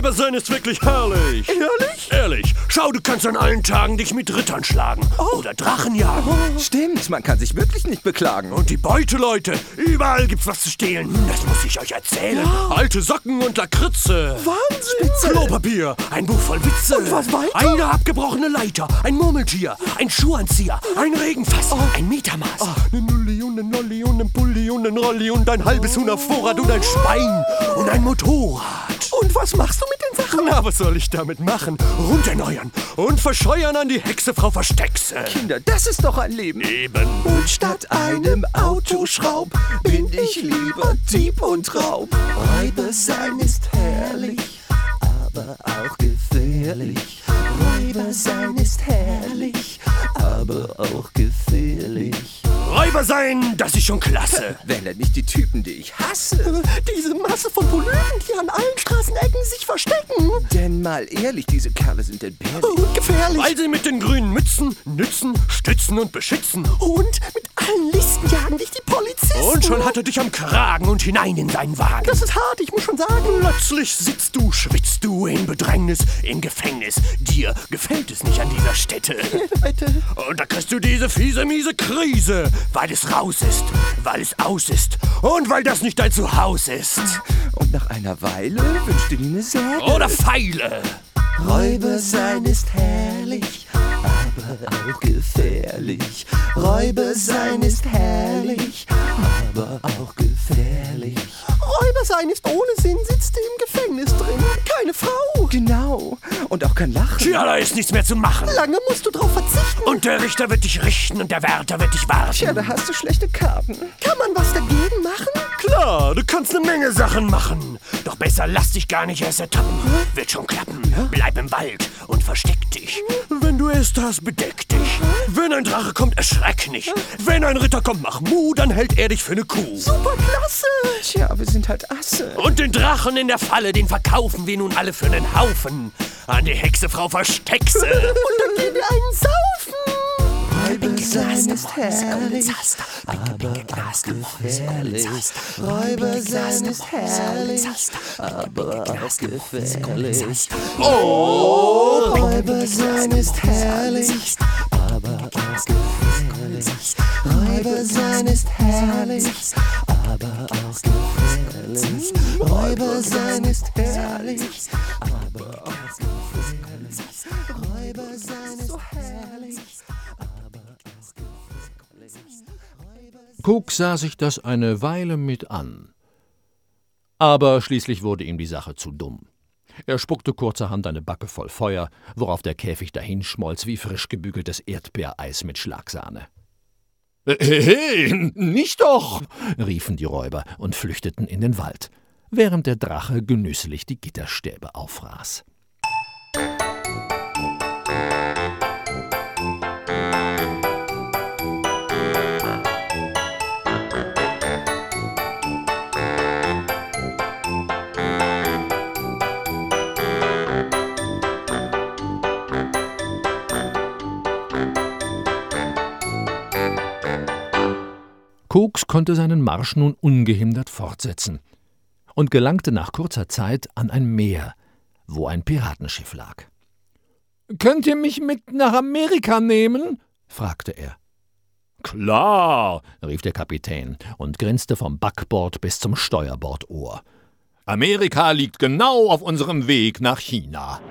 Räuber sein ist wirklich herrlich. Ehrlich? Ehrlich. Schau, du kannst an allen Tagen dich mit Rittern schlagen. Oder Drachen jagen. Stimmt, man kann sich wirklich nicht beklagen. Und die Beute, Leute. Überall gibt's was zu stehlen. Das muss ich euch erzählen. Alte Socken und Lakritze. Wahnsinn! Klopapier. Ein Buch voll Witze. Und was weiter? Eine abgebrochene Leiter. Ein Murmeltier. Ein Schuhanzieher. Ein Regenfass. Ein Metermaß. Eine Nulli und ein Nolli und ein Pulli und ein Rolli und ein halbes Huhn auf Vorrat und ein Schwein. Und ein Motorrad. Und was machst du mit den Sachen? Na, was soll ich damit machen? Runterneuern und verscheuern an die Hexe Frau Versteckse. Kinder, das ist doch ein Leben. Eben. Und statt einem Autoschraub bin ich lieber Dieb und Raub. Räuber sein ist herrlich, aber auch gefährlich. Räuber sein ist herrlich, aber auch gefährlich. Räuber sein, das ist schon klasse. Wären das nicht die Typen, die ich hasse? Diese Masse von Polypen, die an allen Straßenecken sich verstecken. Denn mal ehrlich, diese Kerle sind entbehrlich. Und gefährlich. Weil sie mit den grünen Mützen nützen, stützen und beschützen. Und mit allen Listen jagen dich die Polizisten. Und schon hat er dich am Kragen und hinein in seinen Wagen. Das ist hart, ich muss schon sagen. Plötzlich sitzt du, schwitzt du in Bedrängnis, im Gefängnis. Dir gefällt es nicht an dieser Stätte. Bitte. Und da kriegst du diese fiese, miese Krise. Weil es raus ist, weil es aus ist und weil das nicht dein Zuhause ist. Und nach einer Weile wünschst du dir eine Särge. Oder Pfeile. Räuber sein ist herrlich, aber auch gefährlich. Räuber sein ist herrlich, aber auch gefährlich. Räuber sein ist ohne Sinn, sitzt du im Gefängnis drin. Keine Frau. Genau. Und auch kein Lachen. Tja, da ist nichts mehr zu machen. Lange musst du drauf verzichten. Und der Richter wird dich richten und der Wärter wird dich warten. Tja, da hast du schlechte Karten. Kann man was dagegen machen? Klar, du kannst eine Menge Sachen machen. Doch besser lass dich gar nicht erst ertappen. Wird schon klappen. Bleib im Wald und versteck dich. Wenn du es hast, bedeck dich. Wenn ein Drache kommt, erschreck nicht. Wenn ein Ritter kommt, mach Mu, dann hält er dich für eine Kuh. Super klasse. Tja, wir sind halt Asse. Und den Drachen in der Falle, den verkaufen wir nun alle für einen Haufen. An die Hexe Frau Versteckse. Und dann gehen wir einen saufen. Räuber sein ist herrlich, aber auch gefährlich. Räuber sein ist herrlich, aber auch gefährlich. Oh! Räuber sein ist herrlich, aber auch gefährlich. Räuber sein ist herrlich, aber auch gefährlich. Räuber sein ist herrlich, aber auch gefährlich. Räuber sein ist herrlich. Cook sah sich das eine Weile mit an. Aber schließlich wurde ihm die Sache zu dumm. Er spuckte kurzerhand eine Backe voll Feuer, worauf der Käfig dahinschmolz wie frisch gebügeltes Erdbeereis mit Schlagsahne. »Hey, nicht doch!« riefen die Räuber und flüchteten in den Wald, während der Drache genüsslich die Gitterstäbe auffraß. Koks konnte seinen Marsch nun ungehindert fortsetzen und gelangte nach kurzer Zeit an ein Meer, wo ein Piratenschiff lag. »Könnt ihr mich mit nach Amerika nehmen?« fragte er. »Klar«, rief der Kapitän und grinste vom Backbord bis zum Steuerbordohr. »Amerika liegt genau auf unserem Weg nach China.«